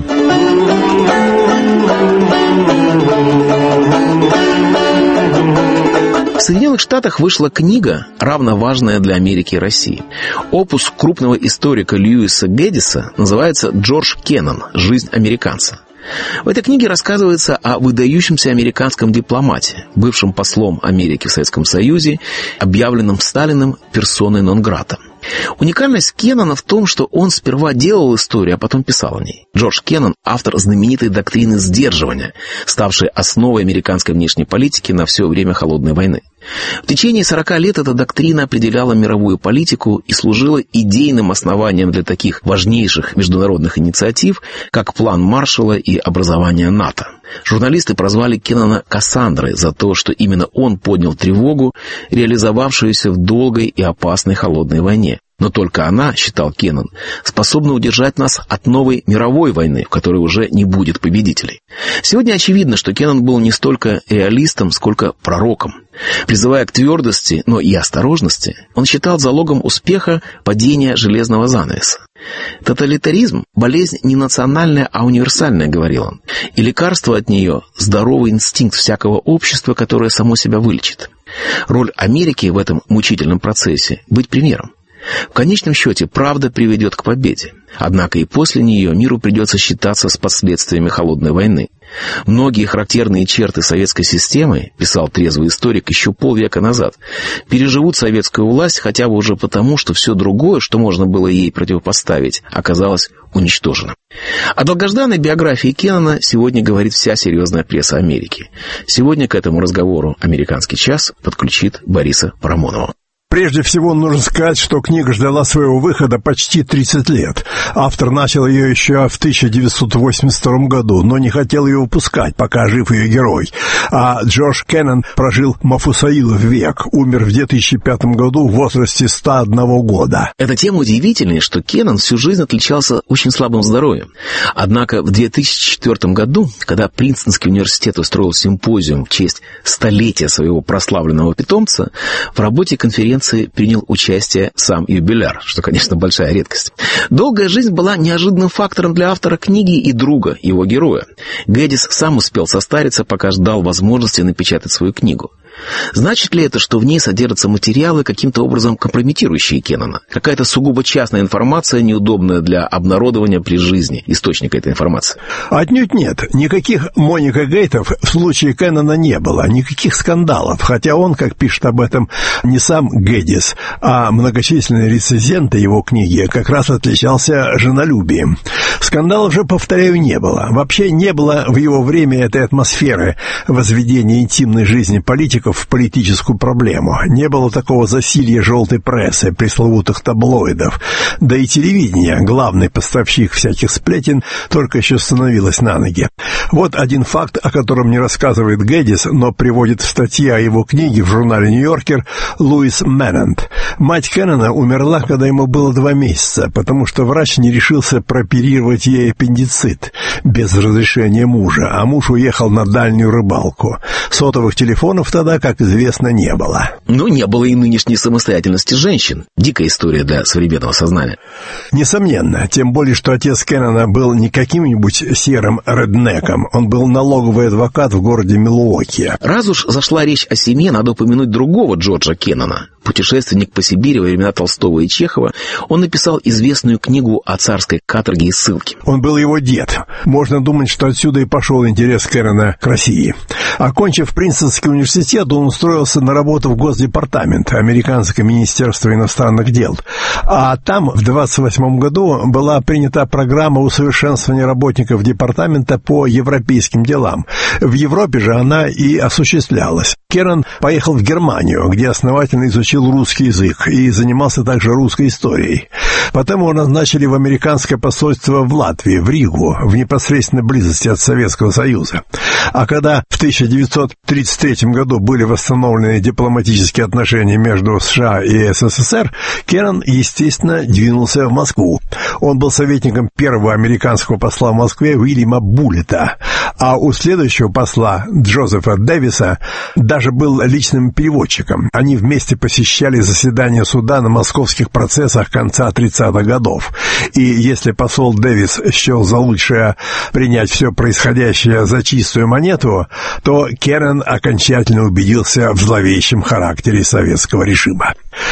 В Соединенных Штатах вышла книга, равно важная для Америки и России. Опус крупного историка Льюиса Гэддиса называется «Джордж Кеннон. Жизнь американца». В этой книге рассказывается о выдающемся американском дипломате, бывшем послом Америки в Советском Союзе, объявленном Сталиным персоной нон-грата. Уникальность Кеннона в том, что он сперва делал историю, а потом писал о ней. Джордж Кеннон – автор знаменитой доктрины сдерживания, ставшей основой американской внешней политики на все время Холодной войны. В течение 40 лет эта доктрина определяла мировую политику и служила идейным основанием для таких важнейших международных инициатив, как план Маршалла и образование НАТО. Журналисты прозвали Кеннона Кассандрой за то, что именно он поднял тревогу, реализовавшуюся в долгой и опасной Холодной войне. Но только она, считал Кеннон, способна удержать нас от новой мировой войны, в которой уже не будет победителей. Сегодня очевидно, что Кеннон был не столько реалистом, сколько пророком. Призывая к твердости, но и осторожности, он считал залогом успеха падения железного занавеса. «Тоталитаризм – болезнь не национальная, а универсальная», — говорил он, «и лекарство от нее – здоровый инстинкт всякого общества, которое само себя вылечит». Роль Америки в этом мучительном процессе – быть примером. В конечном счете, правда приведет к победе. Однако и после нее миру придется считаться с последствиями Холодной войны. Многие характерные черты советской системы, писал трезвый историк еще полвека назад, переживут советскую власть хотя бы уже потому, что все другое, что можно было ей противопоставить, оказалось уничтожено. О долгожданной биографии Кеннона сегодня говорит вся серьезная пресса Америки. Сегодня к этому разговору «Американский час» подключит Бориса Парамонова. Прежде всего, нужно сказать, что книга ждала своего выхода почти 30 лет. Автор начал ее еще в 1982 году, но не хотел ее выпускать, пока жив ее герой. А Джордж Кеннон прожил Мафусаилов век, умер в 2005 году в возрасте 101 года. Эта тема удивительная, что Кеннон всю жизнь отличался очень слабым здоровьем. Однако в 2004 году, когда Принстонский университет устроил симпозиум в честь столетия своего прославленного питомца, в работе конференции принял участие сам юбиляр, что, конечно, большая редкость. Долгая жизнь была неожиданным фактором для автора книги и друга его героя. Гэддис сам успел состариться, пока ждал возможности напечатать свою книгу. Значит ли это, что в ней содержатся материалы, каким-то образом компрометирующие Кеннона? Какая-то сугубо частная информация, неудобная для обнародования при жизни источника этой информации? Отнюдь нет. Никаких Моника Гейтов в случае Кеннона не было. Никаких скандалов. Хотя он, как пишет об этом не сам Гэддис, а многочисленные рецензенты его книги, как раз отличался женолюбием. Скандалов же, повторяю, не было. Вообще не было в его время этой атмосферы возведения интимной жизни политиков в политическую проблему. Не было такого засилья желтой прессы, пресловутых таблоидов. Да и телевидение, главный поставщик всяких сплетен, только еще становилось на ноги. Вот один факт, о котором не рассказывает Гэддис, но приводит в статье о его книге в журнале «Нью-Йоркер» Луис Меннант. Мать Кеннона умерла, когда ему было 2 месяца, потому что врач не решился прооперировать ей аппендицит без разрешения мужа, а муж уехал на дальнюю рыбалку. Сотовых телефонов тогда, как известно, не было. Но не было и нынешней самостоятельности женщин. Дикая история для современного сознания. Несомненно, тем более, что отец Кеннона был не каким-нибудь серым реднеком, он был налоговый адвокат в городе Милуоки. Раз уж зашла речь о семье, надо упомянуть другого Джорджа Кеннона. Путешественник по Сибири во времена Толстого и Чехова, он написал известную книгу о царской каторге и ссылке. Он был его дед. Можно думать, что отсюда и пошел интерес Кеннона к России. Окончив Принстонский университет, он устроился на работу в Госдепартамент, Американское министерство иностранных дел. А там в 1928 году была принята программа усовершенствования работников департамента по европейским делам. В Европе же она и осуществлялась. Кеннон поехал в Германию, где основательно изучил русский язык и занимался также русской историей. Потом его назначили в американское посольство в Латвии, в Ригу, в непосредственной близости от Советского Союза. А когда в 1933 году были восстановлены дипломатические отношения между США и СССР, Кеннон, естественно, двинулся в Москву. Он был советником первого американского посла в Москве Уильяма Буллета. А у следующего посла, Джозефа Дэвиса, даже был личным переводчиком. Они вместе посещали заседания суда на московских процессах конца 30-х годов. И если посол Дэвис счел за лучшее принять все происходящее за чистую монету, то Кеннон окончательно убедился в зловещем характере советского режима.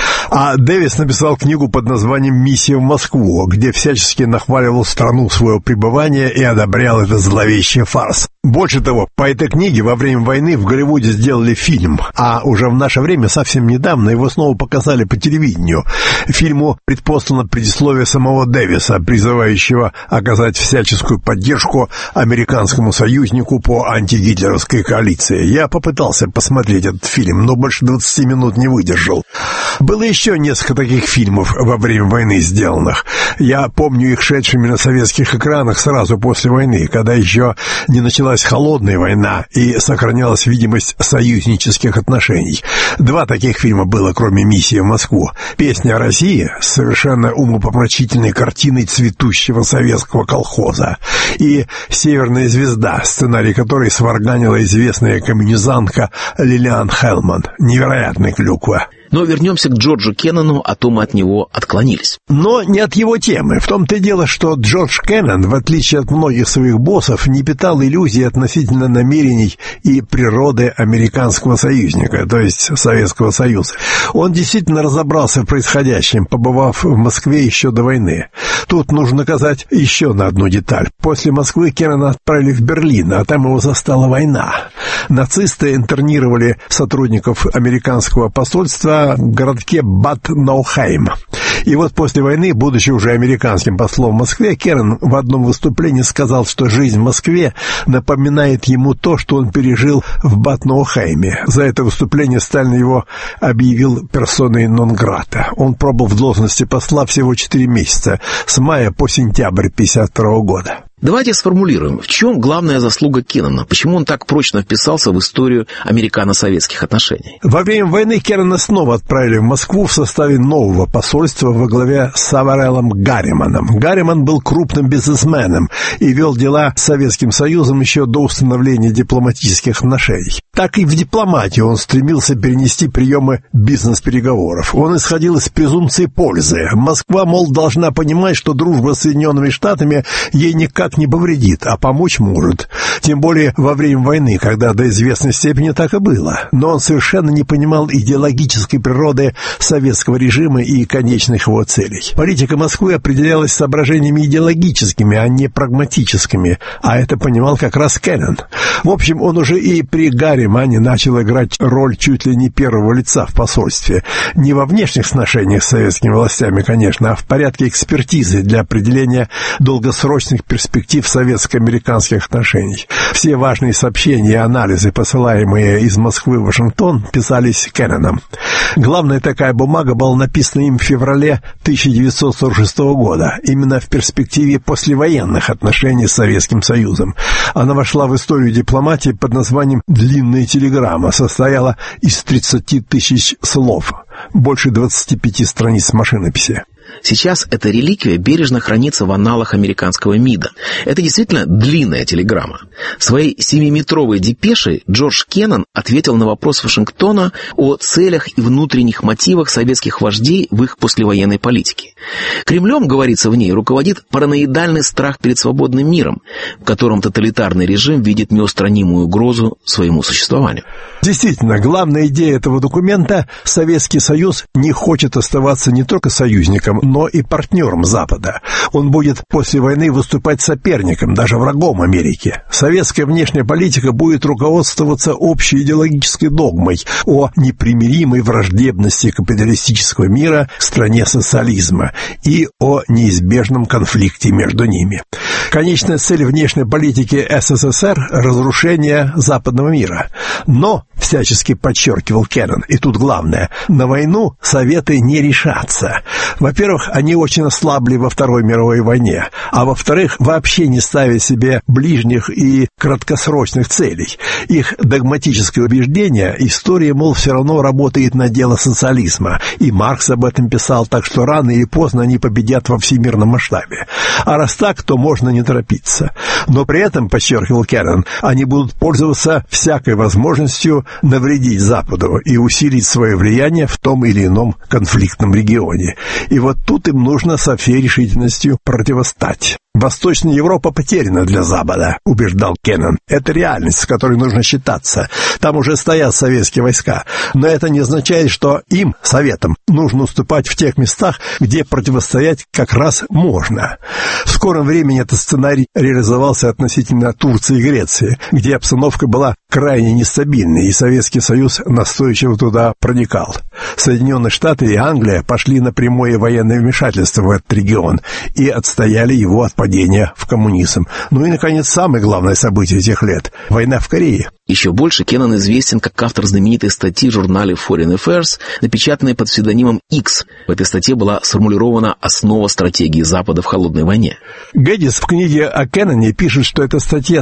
А Дэвис написал книгу под названием «Миссия в Москву», где всячески нахваливал страну своего пребывания и одобрял этот зловещий фарс. Больше того, по этой книге во время войны в Голливуде сделали фильм, а уже в наше время совсем недавно его снова показали по телевидению. Фильму предпослано предисловие самого Дэвиса, призывающего оказать всяческую поддержку американскому союзнику по антигитлеровской коалиции. Я попытался посмотреть этот фильм, но больше 20 минут не выдержал. Было еще несколько таких фильмов во время войны сделанных. Я помню их шедшими на советских экранах сразу после войны, когда еще не началась холодная война и сохранялась видимость союзнических отношений. 2 таких фильма было, кроме «Миссии в Москву». «Песня о России» с совершенно умопомрачительной картиной цветущего советского колхоза и «Северная звезда», сценарий которой сварганила известная коммунизантка Лилиан Хелман. Невероятная клюква. Но вернемся к Джорджу Кеннону, а то мы от него отклонились. Но не от его темы. В том-то и дело, что Джордж Кеннон, в отличие от многих своих боссов, не питал иллюзий относительно намерений и природы американского союзника, то есть Советского Союза. Он действительно разобрался в происходящем, побывав в Москве еще до войны. Тут нужно указать еще на одну деталь. После Москвы Кеннона отправили в Берлин, а там его застала война. Нацисты интернировали сотрудников американского посольства в городке Бад Наухайм. И вот после войны, будучи уже американским послом в Москве, Кеннон в одном выступлении сказал, что жизнь в Москве напоминает ему то, что он пережил в Бад Наухайме. За это выступление Сталин его объявил персоной нон-грата. Он пробыл в должности посла всего 4 месяца, с мая по сентябрь 1952 года. Давайте сформулируем, в чем главная заслуга Кеннона, почему он так прочно вписался в историю американо-советских отношений. Во время войны Кеннона снова отправили в Москву в составе нового посольства во главе с Авареллом Гарриманом. Гарриман был крупным бизнесменом и вел дела с Советским Союзом еще до установления дипломатических отношений. Так и в дипломатии он стремился перенести приемы бизнес-переговоров. Он исходил из презумпции пользы. Москва, мол, должна понимать, что дружба с Соединенными Штатами ей никак не повредит, а помочь может. Тем более во время войны, когда до известной степени так и было. Но он совершенно не понимал идеологической природы советского режима и конечных его целей. Политика Москвы определялась соображениями идеологическими, а не прагматическими, а это понимал как раз Кеннон. В общем, он уже и при Гарримане начал играть роль чуть ли не первого лица в посольстве. Не во внешних сношениях с советскими властями, конечно, а в порядке экспертизы для определения долгосрочных перспектив советско-американских отношений. Все важные сообщения и анализы, посылаемые из Москвы в Вашингтон, писались Кенноном. Главная такая бумага была написана им в феврале 1946 года, именно в перспективе послевоенных отношений с Советским Союзом. Она вошла в историю дипломатии под названием «Длинная телеграмма», состояла из 30 тысяч слов, больше 25 страниц машинописи. Сейчас эта реликвия бережно хранится в аналах американского МИДа. Это действительно длинная телеграмма. Своей 7-метровой депешей Джордж Кеннон ответил на вопрос Вашингтона о целях и внутренних мотивах советских вождей в их послевоенной политике. Кремлем, говорится в ней, руководит параноидальный страх перед свободным миром, в котором тоталитарный режим видит неустранимую угрозу своему существованию. Действительно, главная идея этого документа – Советский Союз не хочет оставаться не только союзником, но и партнером Запада. Он будет после войны выступать соперником, даже врагом Америки. Советская внешняя политика будет руководствоваться общей идеологической догмой о непримиримой враждебности капиталистического мира к стране социализма и о неизбежном конфликте между ними. Конечная цель внешней политики СССР – разрушение западного мира. Но, всячески подчеркивал Кеннон, и тут главное, на войну Советы не решатся. Во-первых, они очень ослабли во Второй мировой войне, а во-вторых, вообще не ставя себе ближних и краткосрочных целей. Их догматическое убеждение, история, мол, все равно работает на дело социализма, и Маркс об этом писал, так что рано или поздно они победят во всемирном масштабе. А раз так, то можно не торопиться. Но при этом, подчеркивал Кеннон, они будут пользоваться всякой возможностью навредить Западу и усилить свое влияние в том или ином конфликтном регионе. И вот тут им нужно со всей решительностью противостать. Восточная Европа потеряна для Запада, убеждал Кеннон. Это реальность, с которой нужно считаться. Там уже стоят советские войска. Но это не означает, что им, Советам, нужно уступать в тех местах, где противостоять как раз можно. В скором времени этот сценарий реализовался относительно Турции и Греции, где обстановка была крайне нестабильной, и Советский Союз настойчиво туда проникал. Соединенные Штаты и Англия пошли на прямое военное вмешательство в этот регион и отстояли его от падения в коммунизм. Ну и, наконец, самое главное событие этих лет – война в Корее. Еще больше Кеннон известен как автор знаменитой статьи в журнале Foreign Affairs, напечатанной под псевдонимом X. В этой статье была сформулирована основа стратегии Запада в холодной войне. Гэддис в книге о Кенноне пишет, что эта статья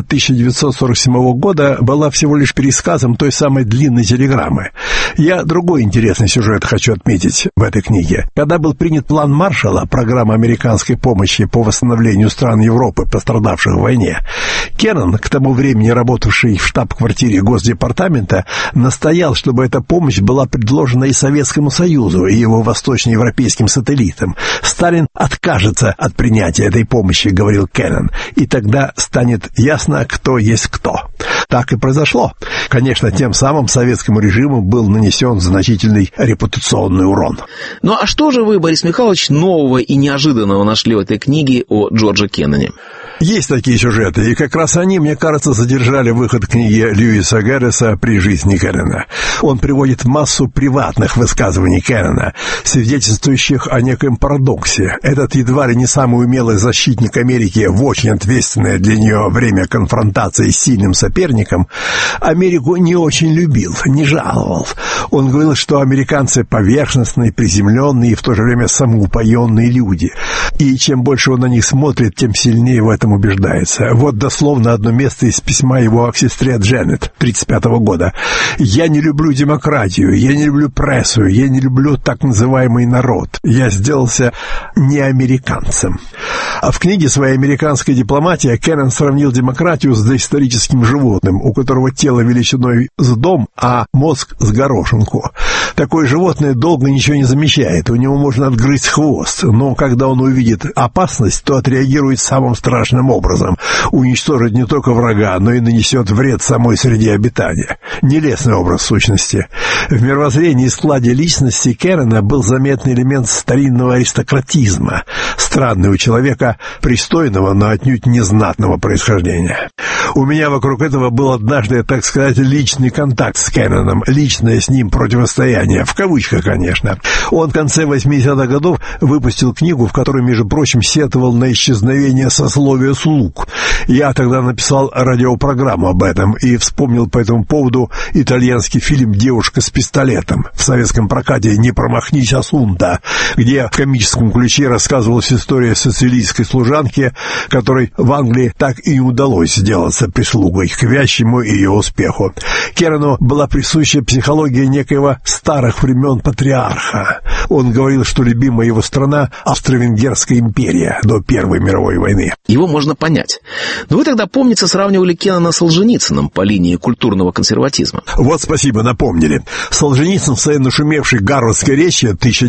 1947 года была всего лишь пересказом той самой длинной телеграммы. Я другой интересный сюжет хочу отметить в этой книге. Когда был принят план Маршалла, программа американской помощи по восстановлению стран Европы, пострадавших в войне, Кеннон, к тому времени работавший в штаб-квартире Госдепартамента, настоял, чтобы эта помощь была предложена и Советскому Союзу, и его восточноевропейским сателлитам. Сталин откажется от принятия этой помощи, говорил Кеннон, и тогда станет ясно, кто есть кто. Так и произошло. Конечно, тем самым советскому режиму был нанесен значительный репутационный урон. Ну а что же вы, Борис Михайлович, нового и неожиданного нашли в этой книге о Джордже Кенноне? Есть такие сюжеты, и как раз они, мне кажется, задержали выход книги Льюиса Гарриса «При жизни Кеннона». Он приводит массу приватных высказываний Кеннона, свидетельствующих о некоем парадоксе. Этот едва ли не самый умелый защитник Америки в очень ответственное для нее время конфронтации с сильным соперником Америку не очень любил, не жаловал. Он говорил, что американцы поверхностные, приземленные и в то же время самоупоенные люди. И чем больше он на них смотрит, тем сильнее в этом убеждается. Вот дословно одно место из письма его к сестре Дженнет 1935 года. «Я не люблю демократию, я не люблю прессу, я не люблю так называемый народ. Я сделался неамериканцем». А в книге своей «Американская дипломатия» Кеннон сравнил демократию с доисторическим животным, у которого тело величиной с дом, а мозг с горошинку. Такое животное долго ничего не замечает, у него можно отгрызть хвост, но когда он увидит опасность, то отреагирует самым страшным образом, уничтожит не только врага, но и нанесет вред самой среде обитания. Нелестный образ в сущности. В мировоззрении и складе личности Кеннона был заметный элемент старинного аристократизма, странный у человека пристойного, но отнюдь не знатного происхождения. У меня вокруг этого был однажды, так сказать, личный контакт с Кенноном, личное с ним противостояние, в кавычках, конечно. Он в конце 80-х годов выпустил книгу, в которой, между прочим, сетовал на исчезновение сословия слуг. Я тогда написал радиопрограмму об этом и вспомнил по этому поводу итальянский фильм «Девушка с пистолетом» в советском прокате «Не промахнись, Асунта», где в комическом ключе рассказывалась история сицилийской служанки, которой в Англии так и не удалось сделаться прислугой к вящему ее успеху. Кеннону была присуща психология некоего старых времен патриарха. Он говорил, что любимая его страна — Австро-Венгерская империя до Первой мировой войны. Его можно понять. Но вы тогда, помнится, сравнивали Кеннона с Солженицыным по линии культурного консерватизма. Вот спасибо, напомнили. Солженицын в своей нашумевшей гарвардской речи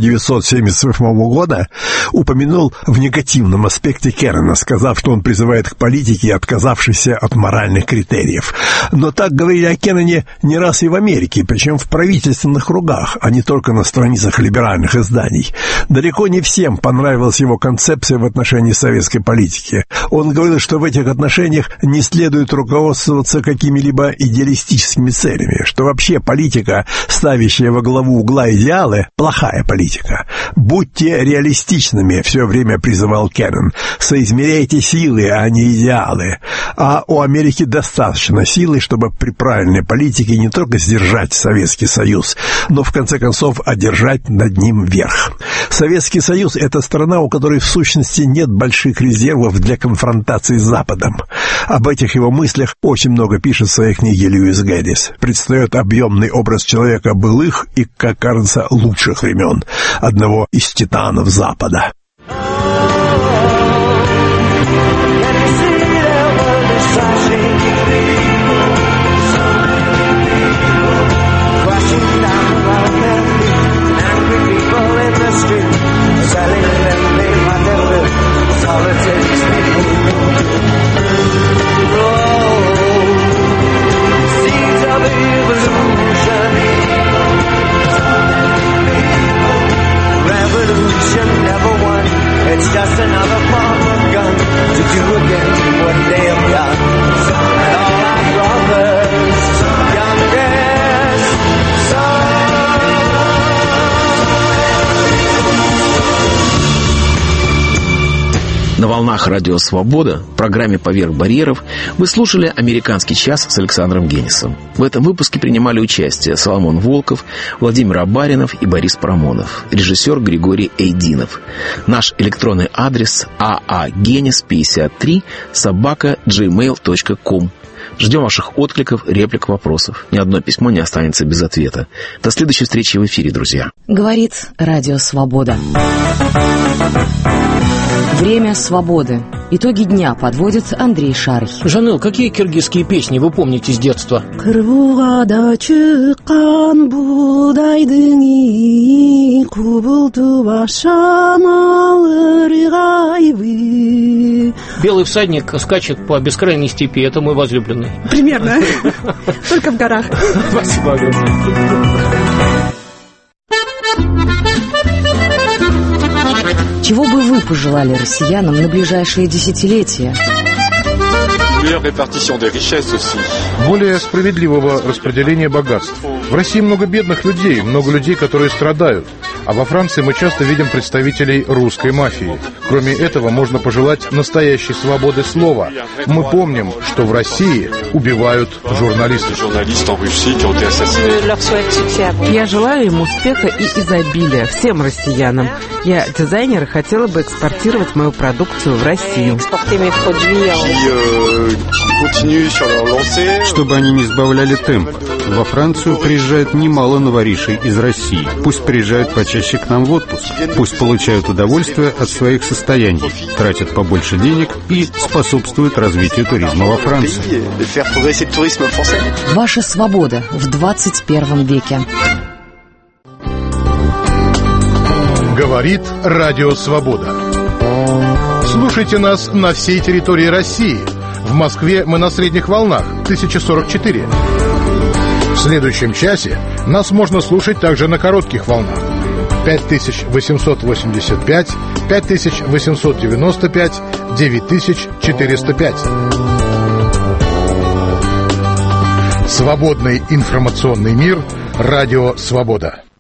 1978 года упомянул в негативном аспекте Кеннона, сказав, что он призывает к политике, отказавшейся от моральных критериев. Но так говорили о Кенноне не раз и в Америке, причем в правительственных кругах, а не только на страницах либеральных изданий. Далеко не всем понравилась его концепция в отношении советской политики. Он говорил, что в этих отношениях не следует руководствоваться какими-либо идеалистическими целями, что вообще политика, ставящая во главу угла идеалы, плохая политика. «Будьте реалистичными», — все время призывал Кеннон. «Соизмеряйте силы, а не идеалы». А у Америки достаточно силы, чтобы при правильной политике не только сдержать Советский Союз, но в конце концов одержать над ним верх. Советский Союз – это страна, у которой в сущности нет больших резервов для конфронтации с Западом. Об этих его мыслях очень много пишет в своей книге Льюис Гэддис. Предстает объемный образ человека былых и, как кажется, лучших времен, одного из титанов Запада. It's just another propaganda to do again what they have done. And all our brothers, youngest На волнах Радио Свобода, в программе «Поверх барьеров», вы слушали «Американский час» с Александром Генисом. В этом выпуске принимали участие Соломон Волков, Владимир Абаринов и Борис Парамонов, режиссер Григорий Эйдинов. Наш электронный адрес aagenis53@gmail.com. Ждем ваших откликов, реплик, вопросов. Ни одно письмо не останется без ответа. До следующей встречи в эфире, друзья. Говорит Радио Свобода. Время свободы. Итоги дня подводит Андрей Шарый. Жанел, какие киргизские песни вы помните с детства? Белый всадник скачет по бескрайней степи. Это мой возлюбленный. Примерно. Только в горах. Спасибо огромное. Чего бы вы пожелали россиянам на ближайшие десятилетия? Более справедливого распределения богатств. В России много бедных людей, много людей, которые страдают. А во Франции мы часто видим представителей русской мафии. Кроме этого, можно пожелать настоящей свободы слова. Мы помним, что в России убивают журналистов. Я желаю им успеха и изобилия, всем россиянам. Я дизайнер и хотела бы экспортировать мою продукцию в Россию. Чтобы они не сбавляли темп. Во Францию приезжает немало новоришей из России. Пусть приезжают почаще к нам в отпуск. Пусть получают удовольствие от своих состояний, тратят побольше денег и способствуют развитию туризма во Франции. Ваша свобода в 21 веке. Говорит Радио Свобода. Слушайте нас на всей территории России. В Москве мы на средних волнах 1044. В следующем часе нас можно слушать также на коротких волнах 5885, 5895, 9405. Свободный информационный мир. Радио Свобода.